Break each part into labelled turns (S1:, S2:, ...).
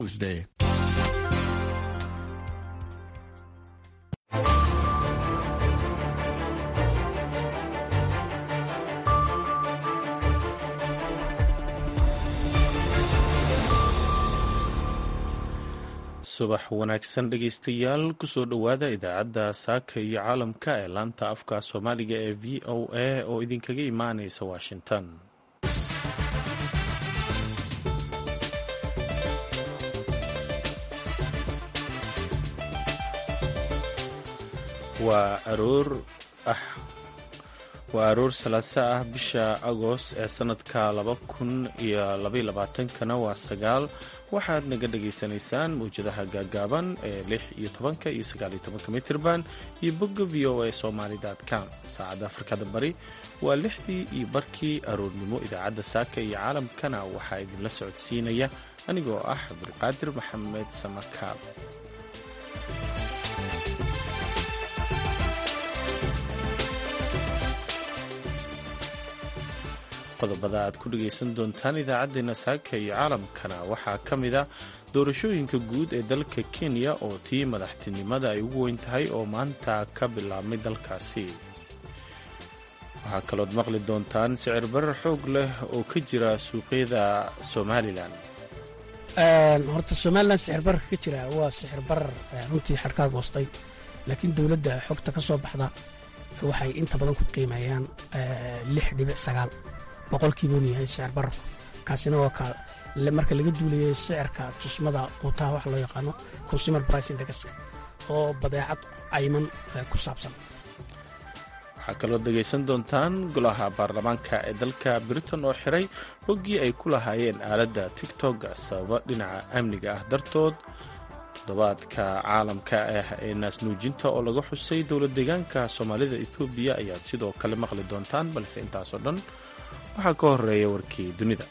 S1: Day.
S2: subax wanaagsan dhegaystayaal kusoo dhowaada idaacadda saaka iyo caalamka ee laanta afka soomaaliga ee v o a oo idinkaga imaanaysa washington. waa aroor salaaso ah bisha agost ee sanadka 2022kana waa 9. waxaad naga dhagaysanaysaan mawjadaha gaagaaban ee 16 iyo 19 mitirban iyo bogga v o a somali.com. saacadda afrikada bari waa 6:15 aroornimo. idaacadda saaka iyo caalamkana waxaa idinla socodsiinaya anigoo ah cabdulqaadir maxamed samakaab. qodobada aad ku dhegaysan doontaan idaacaddeenna saaka iyo caalamkana waxaa ka mid a doorashooyinka guud ee dalka kenya oo tii madaxtinimada ay ugu weyn tahay oo maanta ka bilaabmay dalkaasi. waxaa kalood maqli doontaan sicir barar xoog leh oo ka jira suuqyada somalilan.
S3: horta somalilan sixir bararka ka jira waa sixir barar runtii xadhkaa goostay, laakiin dowladda xogta ka soo baxda waxay inta badan ku qiimeeyaan 6.9 boqolkiiba uu yahay sicir bararku. kaasina waa marka laga duulayay sicirka tusmada quutaha wax loo yaqaano consumer price index oo badeecad cayman ku saabsan.
S2: waxaa kaloo dhegaysan doontaan golaha baarlamaanka ee dalka britain oo xiray boggii ay ku lahaayeen aaladda tiktok sababa dhinaca amniga ah dartood. toddobaadka caalamka ah ee naasnuujinta oo laga xusay dowlad deegaanka soomaalida etoobiya ayaad sidoo kale maqli doontaan, balse intaasoo dhan waxaa ka horeeya warkii dunida.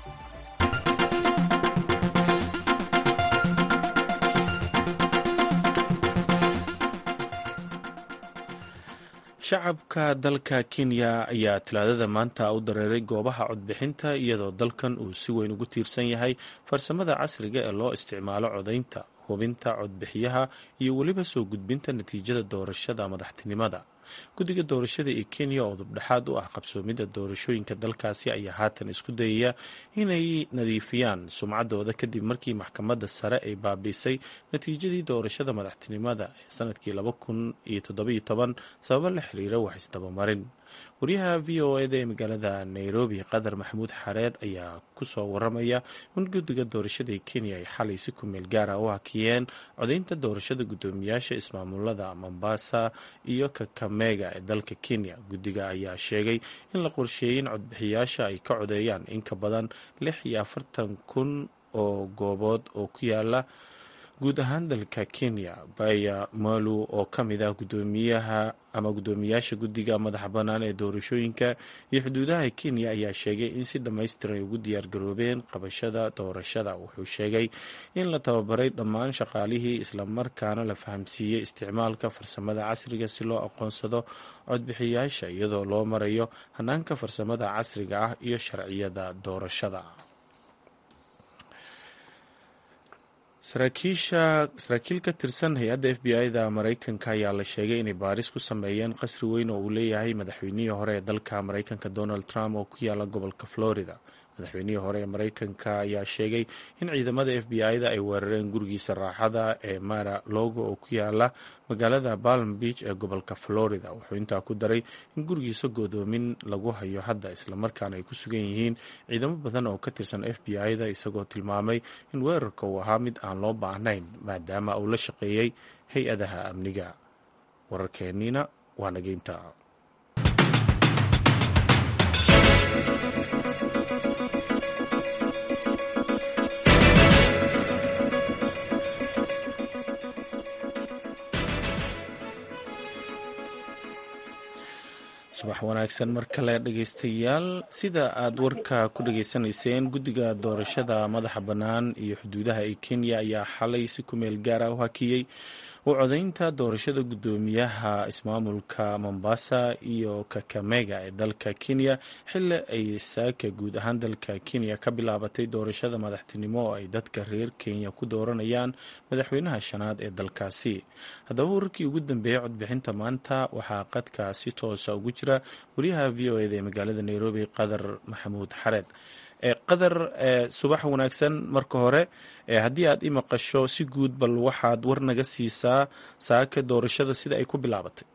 S2: shacabka dalka kenya ayaa talaadada maanta u dareeray goobaha codbixinta iyadoo dalkan uu si weyn ugu tiirsan yahay farsamada casriga ee loo isticmaalo codaynta, hubinta codbixiyaha iyo weliba soo gudbinta natiijada doorashada madaxtinimada. guddiga doorashada ee kenya oo dubdhexaad u ah qabsoomidda doorashooyinka dalkaasi ayaa haatan isku dayaya inay nadiifiyaan sumcaddooda kadib markii maxkamadda sare ay baabiisay natiijadii doorashada madaxtinimada ee sanadkii 2017 sababo la xiriira wax isdabamarin. waryaha v o eda ee magaalada nairobi qadar maxamuud xareed ayaa kusoo waramaya in guddiga doorashada ee kenya ay xalay si ku meel gaara u hakiyeen codaynta doorashada guddoomiyaasha ismaamulada mombasa iyo kakamega ee dalka kenya. guddiga ayaa sheegay in la qorsheeyey in codbixiyaasha ay ka codeeyaan in ka badan 46,000 oo goobood oo ku yaala guud ahaan dalka kenya. baya malu oo ka mid ah guddoomiyaasha guddiga madaxa bannaan ee doorashooyinka iyo xuduudaha kenya ayaa sheegay in si dhammaystiran ay ugu diyaargaroobeen qabashada doorashada. wuxuu sheegay in la tababaray dhammaan shaqaalihii islamarkaana la fahamsiiyey isticmaalka farsamada casriga si loo aqoonsado codbixiyaasha iyadoo loo marayo hanaanka farsamada casriga ah iyo sharciyada doorashada. saraakiil ka tirsan hay-adda f b i-da maraykanka ayaa la sheegay inay baaris ku sameeyeen qasri weyn oo uu leeyahay madaxweynihii hore ee dalka maraykanka donald trump oo ku yaala gobolka florida. madaxweynihii hore ee maraykanka ayaa sheegay in ciidamada f b i-da ay weerareen gurigiisa raaxada ee mara logo oo ku yaala magaalada palm beach ee gobolka florida. wuxuu intaa ku daray in gurigiisa godoomin lagu hayo hadda islamarkaana ay ku sugan yihiin ciidamo badan oo ka tirsan f b i-da, isagoo tilmaamay in weerarka uu ahaa mid aan loo baahnayn maadaama uu la shaqeeyey hay-adaha amniga. wararkeennina waa nageynta. subax wanaagsan mar kale dhegaystayaal. sida aad warka ku dhageysanayseen, guddiga doorashada madaxa bannaan iyo xuduudaha ee Kenya ayaa xalay si ku meel gaara u hakiyey u codaynta doorashada guddoomiyaha ismaamulka Mombasa iyo Kakamega ee dalka Kenya xilli ay saaka guud ahaan dalka Kenya ka bilaabatay doorashada madaxtinimo oo ay dadka reer Kenya ku dooranayaan madaxweynaha shanaad ee dalkaasi. Haddaba wararkii ugu dambeeyey codbixinta maanta waxaa qadka si toosa ugu jira wariyaha VOA ee magaalada Nairobi Qadar Maxamuud Xareed. Qadar, subax wanaagsan marka hore. Haddii aad i maqasho si guud bal waxaad war naga siisaa saaka doorashada sida ay ku bilaabatay.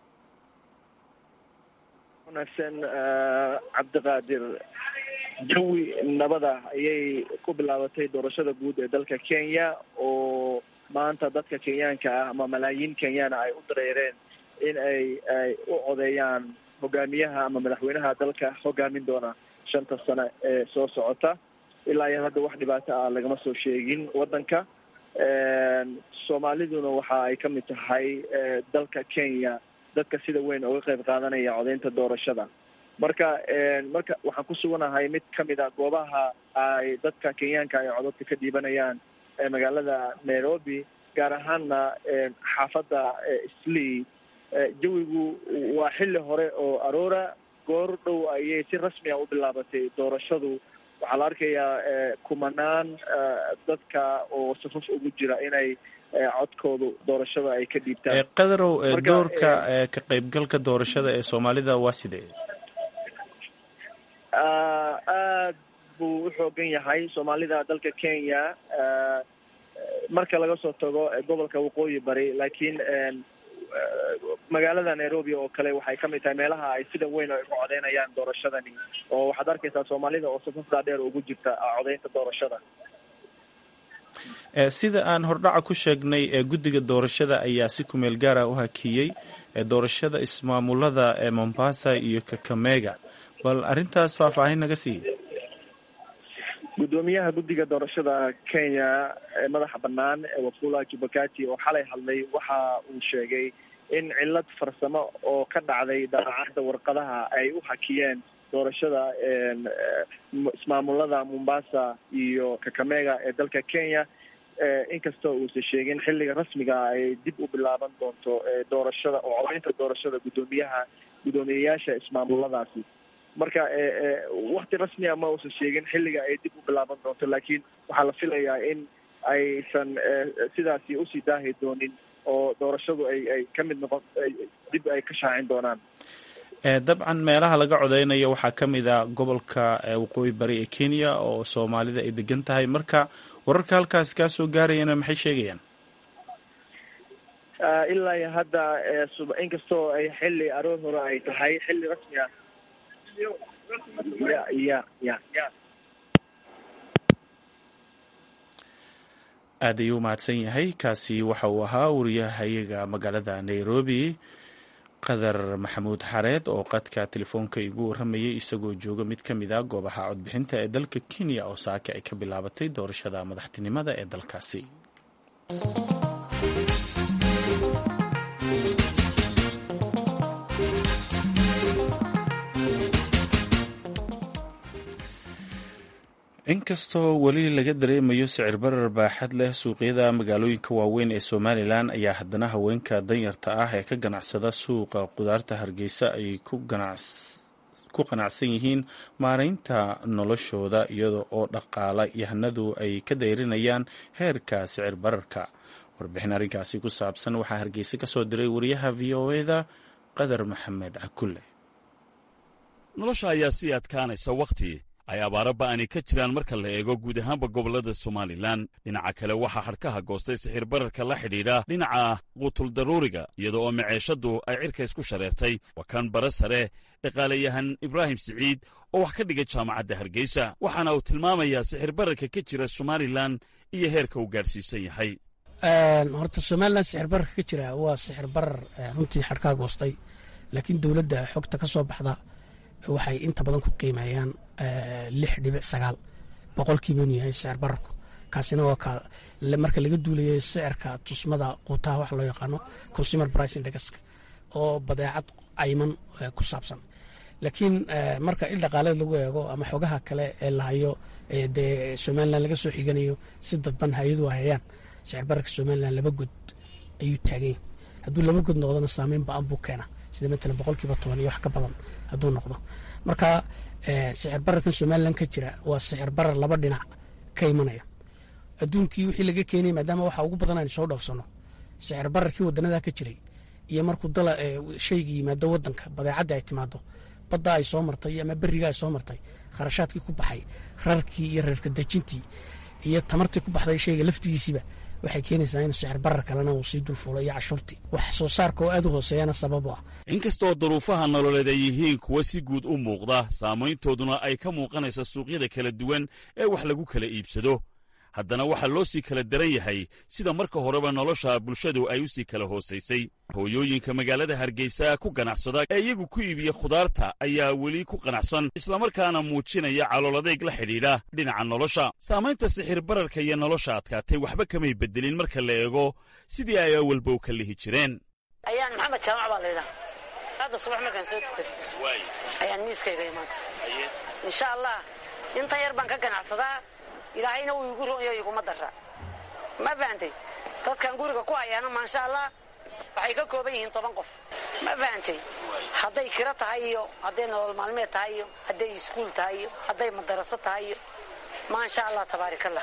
S1: wanaagsan cabdiqaadir, jawi nabada ayay ku bilaabatay doorashada guud ee dalka Kenya oo maanta dadka Kenyaanka ah ama malaayiin Kenyaana ay u dareereen in ay u codeeyaan hogaamiyaha ama madaxweynaha dalka hogaamin doona 5 sano ee soo socota. ilaa iyo hadda wax dhibaato ah lagama soo sheegin wadanka. Soomaaliduna waxa ay ka mid tahay dalka Kenya dadka sida weyn uga qayb qaadanaya codeynta doorashada. marka waxaan ku suganahay mid ka mid ah goobaha ay dadka Kenyaanka ay codadka ka dhiibanayaan ee magaalada Nairobi, gaar ahaanna xaafadda Eastleigh. jawigu waa xilli hore oo aroora, goor dhow ayay si rasmi ah u bilaabatay doorashadu. waxaa la arkayaa kumanaan dadka oo safaf ugu jira inay codkoodu doorashada ay ka dhiibtaan.
S2: Qadarow, doorka ka qaybgalka doorashada ee Soomaalida waa sidee?
S1: aad buu u xoogan yahay Soomaalida dalka Kenya marka laga soo tago gobolka waqooyi bari, laakiin magaalada Nairobi oo kale waxay ka mid tahay meelaha ay sida weyn ay u codeynayaan doorashadani, oo waxaad arkaysaa Soomaalida oo safaf dhaadheer ugu jirta codeynta doorashada.
S2: sida aan hordhaca ku sheegnay, guddiga doorashada ayaa si ku meel gaara u hakiyey doorashada ismaamulada ee Mombasa iyo Kakamega. bal arrintaas faahfaahin naga siiye.
S1: gudoomiyaha guddiga doorashada Kenya ee madaxa bannaan ee Wafula Chebukati oo xalay hadlay waxa uu sheegay in cillad farsamo oo ka dhacday daacadda warqadaha ay u hakiyeen doorashada ismaamulada Mombasa iyo Kakamega ee dalka Kenya. inkastoo uusan sheegin xilliga rasmiga ay dib u bilaaban doonto doorashada oo codeynta doorashada guddoomiyeyaasha ismaamuladaasi. marka wakti rasmi ah ma uusan sheegin xilliga ay dib u bilaaban doonto, laakiin waxaa la filayaa in aysan sidaasi usii daahi doonin oo doorashadu ay ka mid noqon dib ay ka shaacin doonaan.
S2: dabcan meelaha laga codeynayo waxaa ka mid a gobolka waqooyi bari ee Kenya oo Soomaalida ay degan tahay. marka wararka halkaas kaa soo gaarayana maxay sheegayaan?
S1: ilaa iyo hadda inkastoo ay xilli aroor hore ay tahay, xilli rasmi ah
S2: aad ayuu u mahadsan yahay. kaasi waxa uu ahaa wariyahayaga magaalada Nairobi Qadar Maxamuud Xareed oo qadka telefoonka igu waramayay isagoo jooga mid ka mid ah goobaha codbixinta ee dalka Kenya oo saaka ay ka bilaabatay doorashada madaxtinimada ee dalkaasi. inkastoo weli laga dareemayo sicir barar baaxad leh suuqyada magaalooyinka waaweyn ee Somalilan, ayaa haddana haweenka danyarta ah ee ka ganacsada suuqa qudaarta Hargeysa ay ku qanacsan yihiin maareynta noloshooda, iyada oo dhaqaale yahanadu ay ka dayrinayaan heerka sicir bararka. warbixin arrinkaasi ku saabsan waxaa Hargeysa ka soo diray wariyaha VOA-da Qadar Maxamed Cakulle.
S4: nolosha ayaa sii adkaanaysa wakhti ay abaaro ba'ani ka jiraan marka la eego guud ahaanba gobollada Somalilan. dhinaca kale waxaa xadhkaha goostay sixir bararka la xidhiidha dhinaca quutuldaruuriga, iyada oo maceeshadu ay cirka isku shareertay. waa kan bara sare dhaqaalayahan Ibraahim Siciid oo wax ka dhigay jaamacadda Hargeysa, waxaana uu tilmaamayaa sixir bararka ka jira Somalilan iyo heerka uu gaadhsiisan yahay.
S3: horta Somalilan sixir bararka ka jira waa sixir barar runtii xadhkaha goostay, laakiin dowladda xogta ka soo baxda waxay inta badan ku qiimeeyaan 6.9 boqolkiiba inuu yahay sicir bararku. kaasina waa marka laga duulayo sicirka tusmada quutaha wax loo yaqaano consumer price index oo badeecad cayman ku saabsan. laakiin marka il dhaqaaleed lagu eego ama xogaha kale ee lahayo dee somalilan laga soo xiganayo si dadban hay-adu hayaan sicir bararka somalilan 2 god ayuu taaganya hadduu 2 god noqdona saameyn ba-an buu keena sida matalan 10% iyo wax ka badan hadduu noqdo marka sicir bararkan somalilan ka jira waa sicir barar 2 dhinac ka imanaya adduunkii wixii laga keenay maadaama waxa ugu badan aan soo dhaafsano sicir bararkii wadanada ka jiray iyo markuu shayga yimaado wadanka badeecadda ay timaado badda ay soo martay ama beriga ay soo martay kharashaadkii ku baxay rarkii iyo reerka dejintii iyo tamartii ku baxday shayga laftigiisiba waxay keenaysaa in sicir barar kalena uu sii dulfuulo iyo cashuurtii wax soo saarka oo aad u hooseeyana sabab u ah
S4: inkastoo duruufaha nololeed ay yihiin kuwa si guud u muuqda saamayntooduna ay ka muuqanaysa suuqyada kala duwan ee wax lagu kala iibsado haddana waxaa loo sii kala daran yahay sida marka horeba nolosha bulshadu ay u sii kala hoosaysay hooyooyinka magaalada hargeysa ku ganacsada ee iyagu ku iibiya khudaarta ayaa weli ku qanacsan islamarkaana muujinaya calooladeeg la xidhiidha dhinaca nolosha saamaynta sixir bararka iyo nolosha adkaatay waxba kamay bedelin marka la eego sidii ay awalba u ka lihi jireen
S5: ayaan maxamed jaamac baa laydhaa hadda subax markaan soo tukaday ayaan miiskayga imaada insha allah inta yar baan ka ganacsadaa ilaahayna wuu igu roonyo iguma dara ma fahantay dadkan guriga ku hayaana maasha allah waxay ka kooban yihiin 10 qof ma fahantay hadday kira tahay iyo hadday nolol maalmeed tahay iyo hadday iskuul tahay iyo hadday madaraso tahay iyo maasha allah tabaarakallah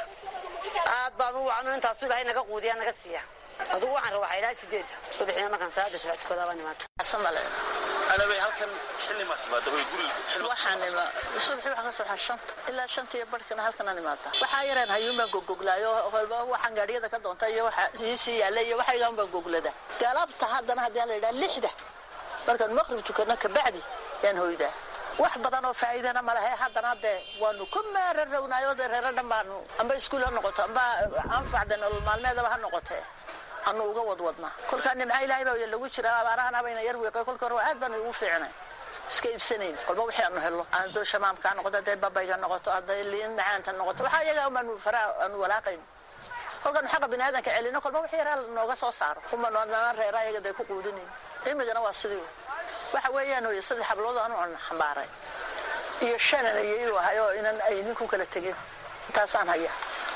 S5: aad baan u wacno intaas ilaahay naga quudiya naga siiya aduu waxaan rabaa ilaa 8 subaxina markaan saada subax tukada baan imaado asmale
S6: أنا بهالكن حلي ما تبادر هو يقول
S5: waxaan ima subaxii waxa ka soo xashan ilaa 5 barkana halkan aan imaata waxa yareen hayuma gogoglaayo walba waxaan gaariyada ka doonta iyo waxa si yaalay waxa iga aan gogoglada galabta haddana hadii la yiraahdo 6 markaan maqrib tukana ka bacdi yaan hooyda wax badan oo faa'iidana ma lahayn haddana waanu ku maararownayo reero dhammaan amba iskuul ha noqoto amba anfacdan nolol maalmeedaba ha noqotee anu uga wadwadna kolkaan nimca ilaahay baa lagu jira abaarahana bayna yar weeqay kolka hore aad baan ugu fiicnay iska ibsanayn kolba wixii aanu helo aan doo shamaamka noqdo babayga noqoto aday liin macaanta noqoto waxa iyaga aanu faraa aanu walaaqayn kolkaan xaq bini'aadanka celino kolba wixii yar nooga soo saaro kuma noodana reera iyaga ku quudinay imigana waa sidii waxa weeyaan oo saddex hablood aanu xambaaray iyo shanan iyo hayo inaan ay ninku kala tagin taasaan haya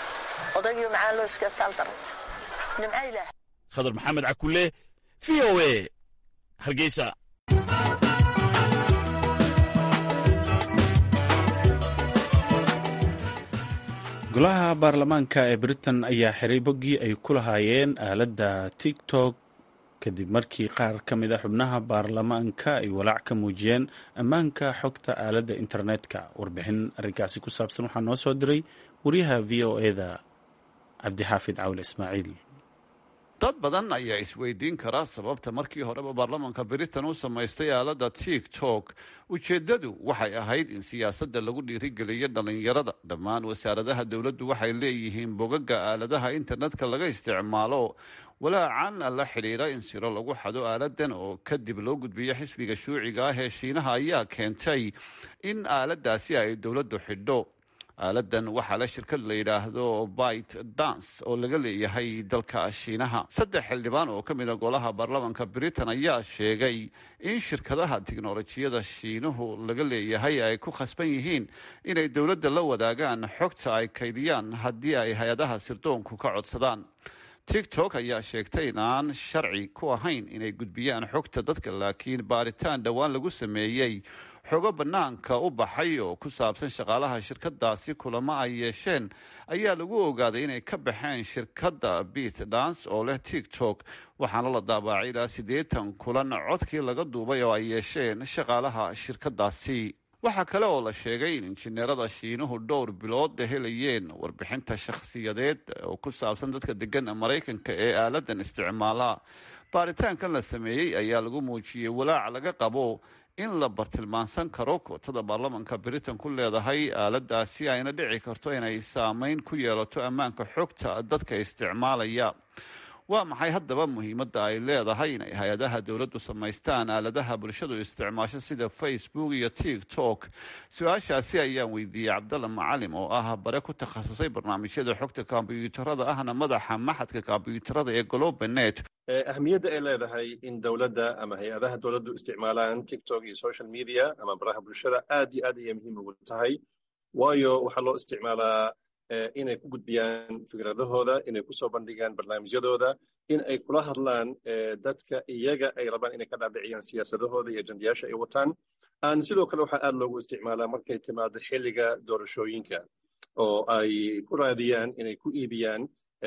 S5: odayga macaan loo iska taltaray nimca ilaahay
S4: khadar maxamed cakulle VOA hargeysa
S2: golaha baarlamaanka ee britain ayaa xiray boggii ay ku lahaayeen aaladda tiktok kadib markii qaar ka mid a xubnaha baarlamaanka ay walaac ka muujiyeen ammaanka xogta aaladda internetka warbixin arrinkaasi ku saabsan waxaa noo soo diray wariyaha v o e-da cabdixaafid cawle ismaaciil
S7: dad badan ayaa isweydiin karaa sababta markii horeba baarlamaanka britain u samaystay aaladda tiktok ujeeddadu waxay ahayd in siyaasadda lagu dhiirigeliyo dhallinyarada dhammaan wasaaradaha dowladdu waxay leeyihiin bogaga aaladaha internetka laga isticmaalo walaacan la xidhiira in siro lagu xado aaladan oo kadib loo gudbiyo xisbiga shuuciga ah ee shiinaha ayaa keentay in aaladdaasi ay dowladdu xidho aaladan waxaa la shirkad la yidhaahdo byte dance oo laga leeyahay dalka shiinaha 3 xildhibaan oo ka mid a golaha baarlamaanka britain ayaa sheegay in shirkadaha tiknolojiyada shiinuhu laga leeyahay ay ku khasban yihiin inay dowladda la wadaagaan xogta ay kaydiyaan haddii ay hay-adaha sirdoonku ka codsadaan tiktok ayaa sheegtay in aan sharci ku ahayn inay gudbiyaan xogta dadka laakiin baaritaan dhowaan lagu sameeyey xogo bannaanka u baxay oo ku saabsan shaqaalaha shirkadaasi kulamo ay yeesheen ayaa lagu ogaaday inay ka baxeen shirkadda byte dance oo leh tiktok waxaana la daabacay ilaa 80 kulan codkii laga duubay oo ay yeesheen shaqaalaha shirkadaasi waxaa kale oo la sheegay in injineerada shiinuhu dhowr bilood helayeen warbixinta shakhsiyadeed oo ku saabsan dadka degan maraykanka ee aaladan isticmaala baaritaankan la sameeyey ayaa lagu muujiyey walaac laga qabo in la bartilmaansan karo kootada baarlamaanka britain ku leedahay aaladaasi ayna dhici karto inay saameyn ku yeelato ammaanka xogta dadka isticmaalaya waa maxay haddaba muhiimadda ay leedahay inay hay-adaha dowladdu samaystaan aaladaha bulshadu isticmaasho sida facebook iyo tiktok su-aashaasi ayaan weydiiyey cabdalla macalim oo ah bare ku takhasusay barnaamijyada xogta kombyuutarada ahna madaxa maxadka kombyuutarada ee globanet
S8: ahmiyadda ay leedahay in dowladda ama hay-adaha dowladdu isticmaalaan tiktok iyo social media ama baraha bulshada aad iyo aad ayay muhiim ugu tahay waayo waxaa loo isticmaalaa inay ku gudbiyaan fikradahooda inay kusoo bandhigaan barnaamijyadooda in ay kula hadlaan dadka iyaga ay rabaan inay ka dhaadhiciyaan siyaasadahooda iyo ajandayaasha ay wataan sidoo kale waxaa aad loogu isticmaalaa markay timaado xilliga doorashooyinka oo ay ku raadiyaan inay ku iibiyaan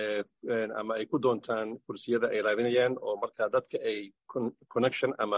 S8: ama ay ku doontaan kursiyada ay raadinayaan oo markaa dadka ay connection ama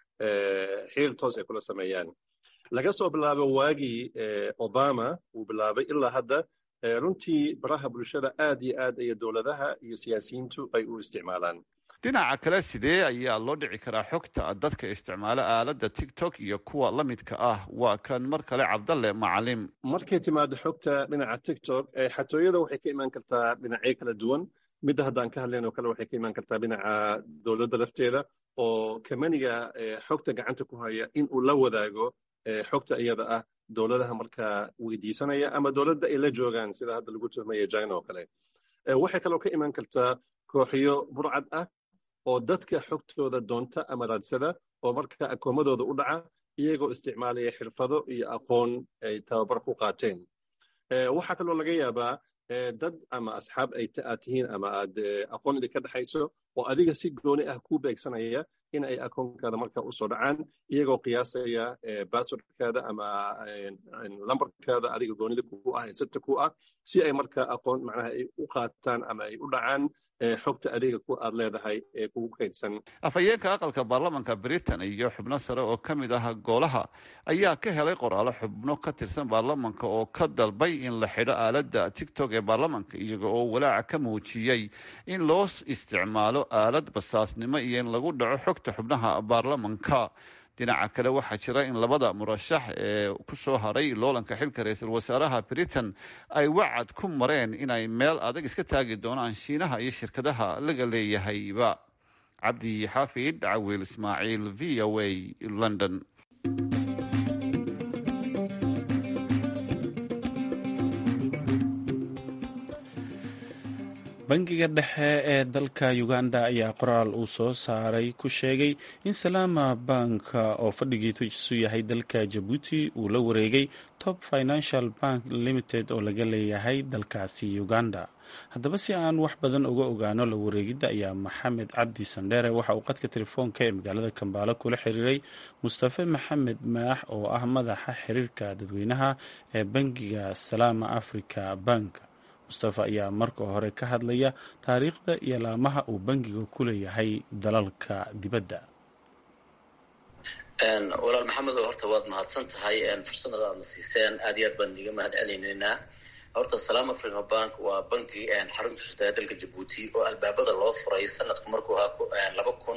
S8: xiriir toos ay kula sameeyaan laga soo bilaabo waagii obama uu bilaabay ilaa hadda runtii baraha bulshada aad iyo aad ay dowladaha iyo siyaasiyiintu ay u isticmaalaan
S7: dhinaca kale sidee ayaa loo dhici karaa xogta dadka isticmaala aaladda tiktok iyo kuwa la midka ah waa kan mar kale cabdalle macalim
S8: markay timaado xogta dhinaca tiktok xatooyada waxay ka imaan kartaa dhinacyo kala duwan midda haddaan ka hadlayn oo kale waxay ka imaan kartaa dhinaca dowladda lafteeda oo kamaniga xogta gacanta ku haya in uu la wadaago xogta iyada ah dowladaha markaa weydiisanaya ama dowladda ay la joogaan sida hadda lagu tuhmaya china oo kale waxay kaloo ka imaan kartaa kooxyo burcad ah oo dadka xogtooda doonta ama raadsada oo markaa akoomadooda u dhaca iyagoo isticmaalaya xirfado iyo aqoon ay tababar ku qaateen waxaa kaloo laga yaabaa dad ama asxaab aad tihiin ama aad aqoon idinka dhexayso oo adiga si gooni ah ku beegsanaya in ay akoonkaada markaa usoo dhacaan iyagoo qiyaasaya basswordkaada ama lambarkaada adiga goonida ku ah sirta ku ah si ay markaa aqoon macnaha ay u qaataan ama ay u dhacaan xogta adiga ku aad leedahay ee kugu kaydsan
S7: afhayeenka aqalka baarlamanka britain iyo xubno sare oo ka mid ah golaha ayaa ka helay qoraalo xubno ka tirsan baarlamanka oo ka dalbay in la xidho aaladda tiktok ee baarlamanka iyaga oo walaaca ka muujiyey in loo isticmaalo aalad basaasnimo iyo in lagu dhaco xogta xubnaha baarlamanka dhinaca kale waxaa jira in labada murashax ee ku soo haray loolanka xilka ra-iisul wasaaraha britain ay wacad ku mareen inay meel adag iska taagi doonaan shiinaha iyo shirkadaha laga leeyahayba cabdi xaafid cawiil ismaaciil v o a london
S2: bangiga dhexe ee dalka uganda ayaa qoraal uu soo saaray ku sheegay in salaama bank oo fadhigiisu yahay dalka jabuuti uu la wareegay top financial bank limited oo laga leeyahay dalkaasi uganda haddaba si aan wax badan uga ogaano la wareegidda ayaa maxamed cabdi sandheere waxa uu qadka telefoonka ee magaalada kambaalo kula xiriiray mustafe maxamed maax oo ah madaxa xiriirka dadweynaha ee bangiga salaama africa bank mustafa ayaa marka hore ka hadlaya taariikhda iyo laamaha uu bangiga ku leeyahay dalalka dibadda
S9: walaal maxamed horta waad mahadsan tahay fursadda aadna siiseen aad iyo aad baan iga mahad celinaynaa horta Salaam Africa Bank waa bangi xarunta sida dalka Djibouti oo albaabada loo furay sanadku markuu ahaa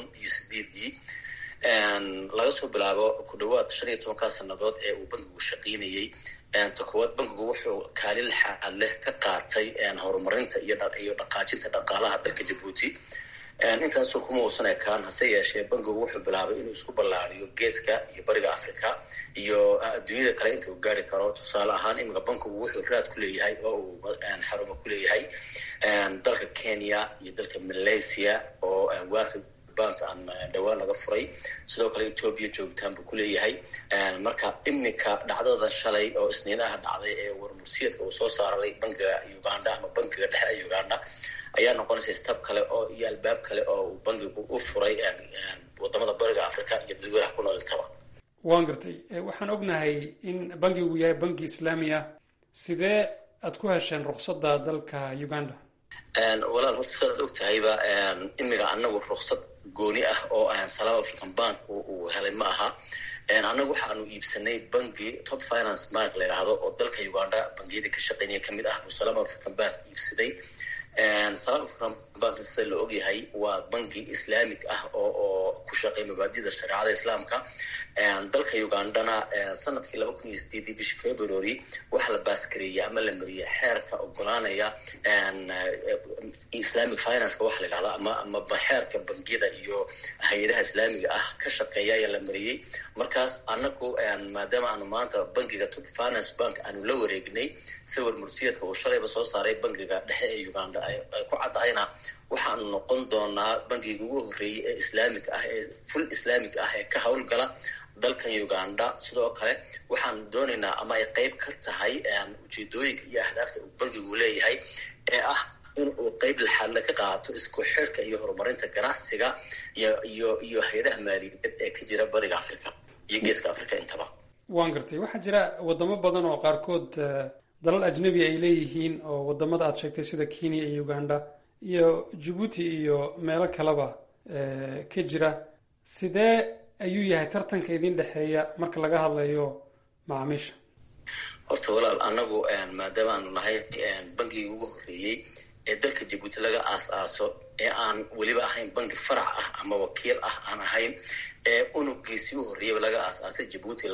S9: 2008 laga soo bilaabo ku dhawaad 15 sanadood ee uu bangigu shaqeynayay takood bangigu wuxuu kaalin xaad leh ka qaatay horumarinta iyo dhaqaajinta dhaqaalaha dalka Djibouti intaasoo kuma uusan ekaan hase yeeshee bangigu wuxuu bilaabay inuu isku ballaariyo geeska iyo bariga Afrika iyo adduunyada kale inta uu gaari karo tusaale ahaan imika bangigu wuxuu raad ku leeyahay oo uu xarumo ku leeyahay dalka Kenya iyo dalka Malaysia oo waafi bank aan dhawaan laga furay sidoo kale Ethiopia joogtaan buu ku leeyahay marka imika dhacdada shalay oo isniinaha dhacday ee warmursiyeedka uu soo saaray bangiga Uganda ama bangiga dhexe ee Uganda ayaa noqonaysa step kale oo iyo albaab kale oo uu bangigu u furay wadamada bariga Afrika iyo dadweynaha ku nool intaba
S10: waan gartay waxaan ognahay in bangigu yahay bangi islaamiya sidee aad ku hesheen ruqsadda dalka Uganda
S9: walaal horta saad ogtahayba imiga anagu ruqsad gooni ah oo Salaam African Bank uu helay ma aha anagu waxaanu iibsanay bangi top finance bank la yiraahdo oo dalka Uganda bangiyada ka shaqeynaya kamid ah Salaam African Bank iibsaday Salaam African Bank sidoo loo ogyahay waa bangi islaamig ah oo ku shaqeeya mabaadi'da shariicada islaamka dalka Ugandana sanadkii 2008 bishii February waxa la baaskareeyay ama la mariyay xeerka ogolaanaya islamic financeka waxa la yidhahdaa ama xeerka bangiyada iyo hay-adaha islaamiga ah ka shaqeeya ayaa la mariyey. markaas anagu maadaama aanu maanta bangiga Tube Finance Bank aanu la wareegnay sawir murtiyeedka oo shalayba soo saaray bangiga dhexe ee Uganda ay ku cadayna waxaanu noqon doonaa bangiga ugu horeeyay ee islaamic ah ee full islamic ah ee ka howlgala dalkan Uganda. sidoo kale waxaan doonaynaa ama ay qayb ka tahay ujeedooyinka iyo ahdaafta uu bangigu leeyahay ee ah in uu qayb laxaad ka qaato isku xirka iyo horumarinta ganacsiga iyo hay'adaha maaliyadeed ee ka jira bariga Afrika iyo geeska Afrika intaba.
S10: waan gartay waxaa jira wadamo badan oo qaarkood dalal ajnabi ay leeyihiin oo wadamada aad sheegtay sida Kenya iyo Uganda iyo Djibouti iyo meelo kaleba ka jira. sidee ayuu yahay tartanka idin dhexeeya marka laga hadlayo macaamiisha?
S9: horta walaal anagu maadaama aanu nahay bangiga ugu horeeyay ee dalka Djibouti laga aasaaso ee aan weliba ahayn bangi farac ah ama wakiil ah aan ahayn ee unugiisii u horeeyay laga aasaasay Djibouti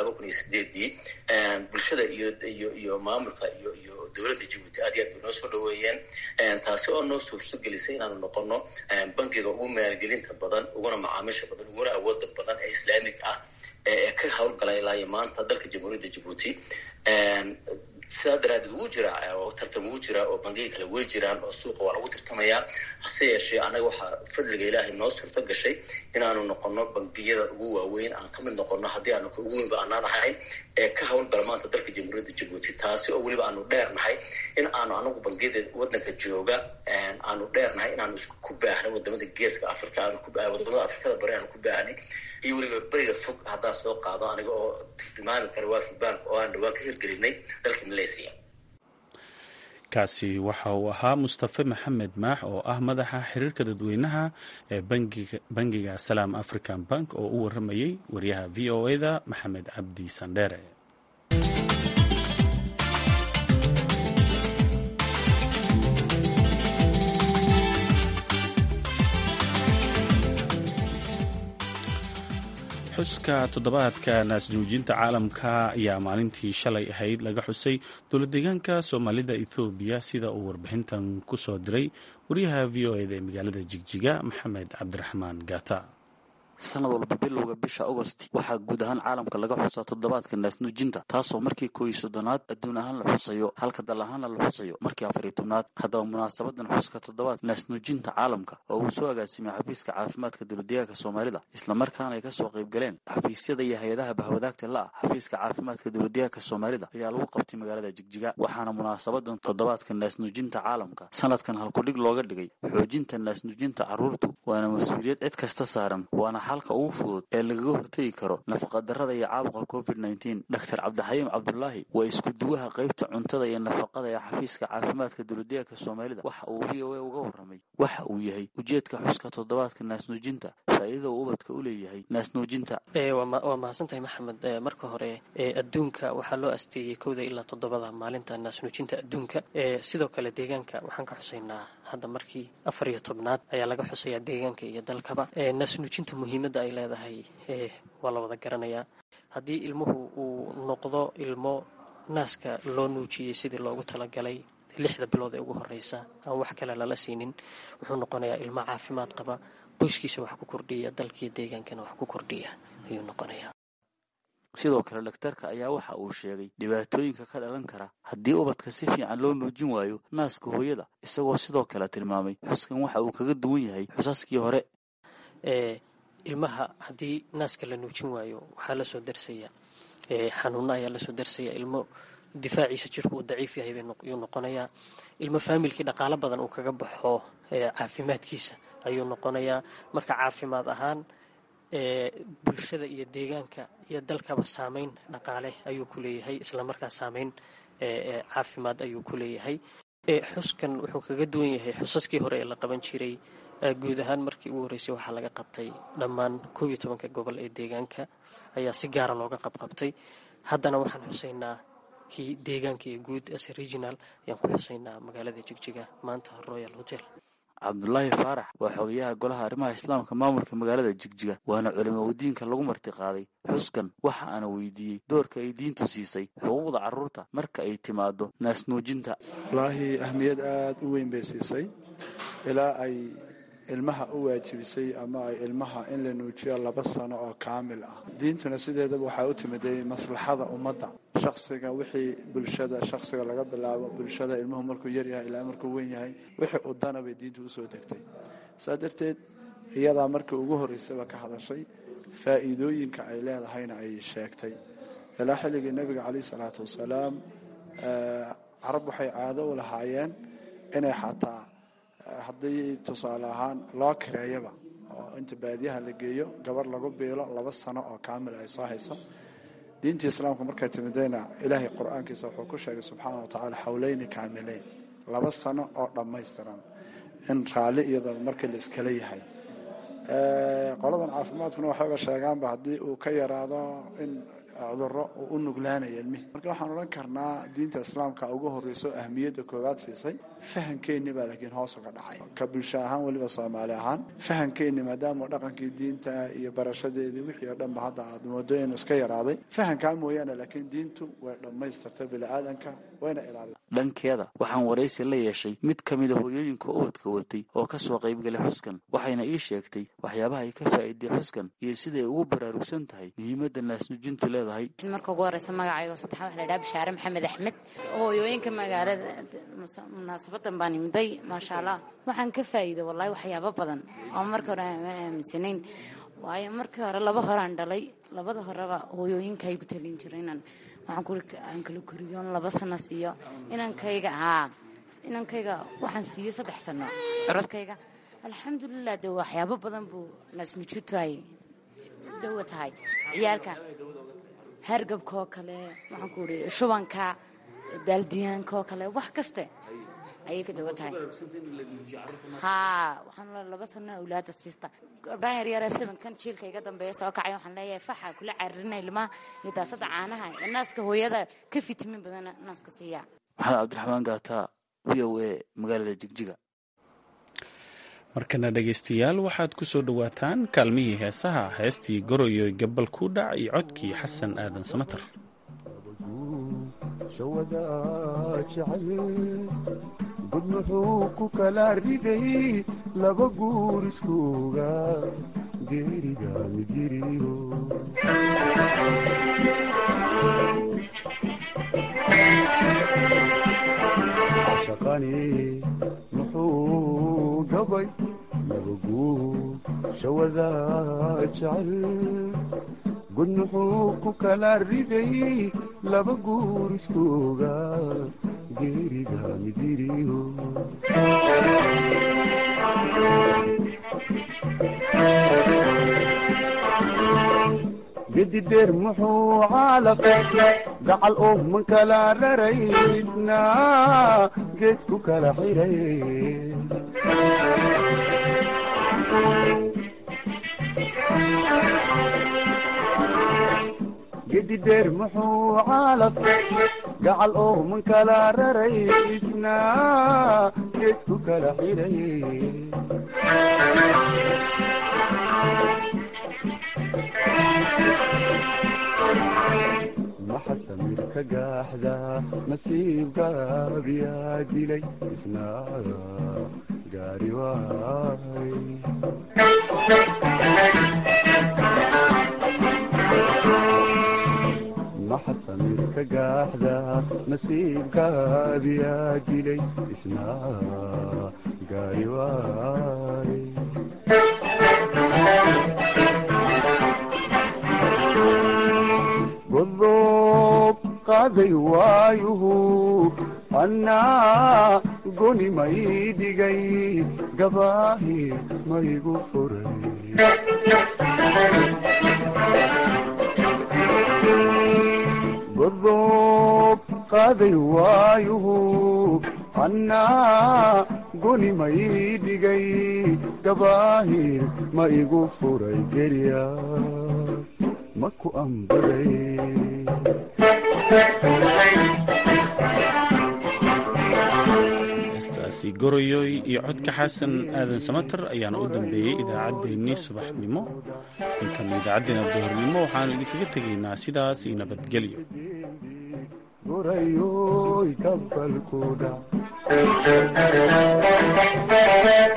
S9: 2008 bulshada iyo maamulka iyo dowladda Djibouti aad iyo aad noo soo dhaweeyeen taasi oo noo suurtagelisay inaanu noqono bangiga ugu maalgelinta badan uguna macaamiisha badan uguna awoodda badan ee islaamig ah ee ka howlgala ilaa maanta dalka Jamhuuriyadda Djibouti. sidaa daraadeed wuu jiraa oo tartan wuu jiraa oo bangiga kale way jiraan oo suuqa waa lagu tartamayaa. hase yeeshee anaga waxaa fadliga ilaahay noo suurto gashay inaanu noqono bangiyada ugu waaweyn aan ka mid noqono haddii aanu ka ugu weynba aanaan ahayn ee ka howlgala maanta dalka Jamhuuriyadda Djibouti. taasi oo weliba aanu dheernahay in aanu anagu bangiyada waddanka jooga aanu dheernahay inaanu ku baahnay wadamada geeska Afrika aanu ku baahnay wadamada Afrikada bari aanu ku baahnay iyo weliba bariga fog haddaa soo qaado aniga oo tilmaami kara Wafi Bank oo aan dhawaan ka hirgelinay dalka Malaysia.
S2: kaasi waxa uu ahaa Mustafa Maxamed Maax oo ah madaxa xiriirka dadweynaha ee bangiga Salaam African Bank oo u waramayay wariyaha VOA-da Maxamed Cabdi Sandere. xuska toddobaadka naasnuujinta caalamka ayaa maalintii shalay ahayd laga xusay dowladdeegaanka soomaalida Ethoobiya sida uu warbixintan ku soo diray wariyaha VOA-da ee magaalada Jigjiga Maxamed Cabdiraxmaan Gata.
S11: sanad walba bilowga bisha Agost waxaa guud ahaan caalamka laga xusaa toddobaadka naasnuujinta taasoo markii 11aad adduun ahaan la xusayo halka dal ahaan la xusayo markii 14aad. haddaba munaasabadan xuska toddobaadka naasnuujinta caalamka oo uu soo agaasimay xafiiska caafimaadka dowladdeegaanka Soomaalida isla markaana ay ka soo qayb galeen xafiisyada iyo hay'adaha bahwadaagta la xafiiska caafimaadka dowladdeegaanka Soomaalida ayaa lagu qabtay magaalada Jigjiga. waxaana munaasabadan toddobaadka naasnuujinta caalamka sanadkan halku dhig looga dhigay xoojinta naasnuujinta carruurtu waana mas'uuliyad cid kasta saaran waana halka ugu fudud ee lagaga hortagi karo nafaqadarrada iyo caabuqa COVID-19. Dr. Cabdixayiim Cabdullaahi waa isku duwaha qaybta cuntada iyo nafaqada ee xafiiska caafimaadka dowladdeegaanka Soomaalida. waxa uu VOA uga warramay waxa uu yahay ujeedka xuska toddobaadka naasnuujinta, faa'iidada uu ubadka u leeyahay naasnuujinta.
S12: waa mahadsantahay Maxamed. marka hore adduunka waxaa loo asteeyay 1 ilaa 7 maalinta naasnuujinta adduunka. sidoo kale deegaanka waxaan ka xusaynaa hadda markii 14aad ayaa laga xusayaa deegaanka iyo dalkaba. naasnuujinta muhiimadda ay leedahay waa la wada garanayaa. haddii ilmuhu uu noqdo ilmo naaska loo nuujiyey sidii loogu talagalay 6 bilood ee ugu horeysa aan wax kale lala siinin wuxuu noqonayaa ilmo caafimaad qaba, qoyskiisa wax ku kordhiya, dalkii deegaankana wax ku kordhiya ayuu noqonayaa.
S11: sidoo kale daktarka ayaa waxa uu sheegay dhibaatooyinka ka dhalan kara haddii ubadka si fiican loo nuujin waayo naaska hooyada, isagoo sidoo kale tilmaamay xuskan waxa uu kaga duwan yahay xusaskii hore.
S12: ilmaha haddii naaska la nuujin waayo waxaa la soo darsaya xanuuno ayaa la soo darsaya. ilmo difaaciisa jirku uu daciif yahay ayuu noqonayaa. ilmo faamilkii dhaqaalo badan uu kaga baxo caafimaadkiisa ayuu noqonayaa. marka caafimaad ahaan bulshada iyo deegaanka iyo dalkaba saameyn dhaqaale ayuu ku leeyahay, islamarkaa saameyn caafimaad ayuu ku leeyahay. xuskan wuxuu kaga duwan yahay xusaskii hore ee la qaban jiray. guud ahaan markii ugu horreysay waxaa laga qabtay dhammaan 11 gobol ee deegaanka ayaa si gaara looga qabqabtay. haddana waxaan xusaynaa kii deegaanka iyo guud as regional ayaan ku xusaynaa magaalada Jigjiga maanta Royal Hotel.
S11: Cabdullaahi Faarax waa xogayaha golaha arrimaha islaamka maamulka magaalada Jigjiga waana culimo diinka lagu marti qaaday xuskan. waxa aan weydiiyey doorka ay diintu siisay xuquuqda carruurta marka ay timaado naasnuujinta.
S13: wallaahi ahmiyad aad u weyn bay siisay ilaa ay ilmaha u waajibisay ama ay ilmaha in la nuujiyo 2 sano oo kaamil ah. diintuna sideedaba waxay u timiday maslaxada ummadda, shakhsiga wixii bulshada shakhsiga laga bilaabo bulshada ilmuhu markuu yar yahay ilaa markuu weyn yahay wixii u dana bay diintu u soo degtay. saadarteed iyadaa markii ugu horeysaba ka hadashay faa'iidooyinka ay leedahayna ay sheegtay. ilaa xilligii nabiga calayhi salaatu wasalaam carab waxay caado u lahaayeen inay xataa haddii tusaale ahaan loo kireeyaba oo inta baadiyaha la geeyo gabar lagu biilo 2 sano oo kaamil ay soo hayso. diinta islaamka markay timidayna ilaahay qur-aankiisa wuxuu ku sheegay subxaana watacaala xawleyni kaamileyn 2 sano oo dhammaystiran in raalli iyadoo markii la iskala yahay. qoladan caafimaadkuna waxayba sheegaanba haddii uu ka yaraado in cudurro uu u nuglaanayo ilmihi. marka waxaan odhan karnaa diinta islaamka ugu horreyso ahmiyadda koowaad siisay fahankeennii baa laakiin hoos uga dhacay ka bulsho ahaan weliba soomaali ahaan. fahankeennii maadaama dhaqankii diinta iyo barashadeedii wixii oo dhanba hadda aad moodo inuu iska yaraaday, fahankaa mooyaane laakiin diintu way dhammaystirtay bini'aadanka wayna ilaalisa.
S11: dhankeeda waxaan waraysi la yeeshay mid ka mida hooyooyinka ubadka watay oo ka soo qaybgalay xuskan, waxayna ii sheegtay waxyaabaha ay ka faa'iiday xuskan iyo siday ugu baraarugsan tahay muhiimadda naasnuujintu leedahay.
S14: marka ugu horeysa magacayga saddexaad waxa la yidhaha Bishaare Maxamed Axmed, hooyooyinka magaalada munaasabadan baan imiday. maasha Allah waxaan ka faa'iiday wallahi waxyaabo badan oo marka hore aan aaminsanayn. waayo markii hore 2 horaan dhalay, 2 horeba hooyooyinka ay ku talin jireen waxaan kala koriyo 2 sano siiyo inankayga waxaan siiyey 3 sano codkayga. alxamdulilah de waxyaabo badan buu naasnuujintu ay dawo tahay. ciyaarka hargabkoo kale waxaan ku uri shubanka baaldiyaankaoo kale wax kaste ayay ka dawo tahay. waxaan 2 sano awlaada siista. gabdhaha yaryara 7kan jiilka iga dambeeya soo kacay waxaan leeyahay faxa kula caririnay ilmaha iyo daasada caanaha ee naaska hooyada ka fitamiin badan naaska siiya.
S11: maxamed cabdiraxmaan gaata, VOA, magaalada Jigjiga.
S2: markana dhegaystayaal waxaad ku soo dhowaataan kaalmihii heesaha, heestii goroyoy gabal ku dhac iyo codkii xasan aadan samatar.
S15: gud muxuu ku kala riday 2 guur iskuuga geeriga midiriyo shaqani muxuu gabay 2 guur shawada jecel gud muxuu ku kala riday 2 guur iskuuga geeriga midiriyo gedi dheer muxuu caalaqay gacal oo man kala raraysna geed ku kala xiray gedi dheer muxuu caalaqay gacal oo man kala raraysna geed ku kala xiray maxa samir ka gaaxda nasiibkaabiyaa dilay isna gaari waay maxa samir ka gaaxda nasiibkaabiyaa dilay isna gaari waay godob qaaday waayuhu annaa goni may dhigay gabaahi maygu furay godob qaaday waayuhu annaa goni may dhigay gabaahi ma igu furay geriya maku ambaday
S2: heestaasi goroyoy iyo codka xasan aadan samatar ayaana u dambeeyey idaacaddeenii subaxnimo. intan idaacaddeenna duhurnimo waxaanu idinkaga tegaynaa sidaas iyo nabadgelyo.
S15: goroyoy gabalku dhac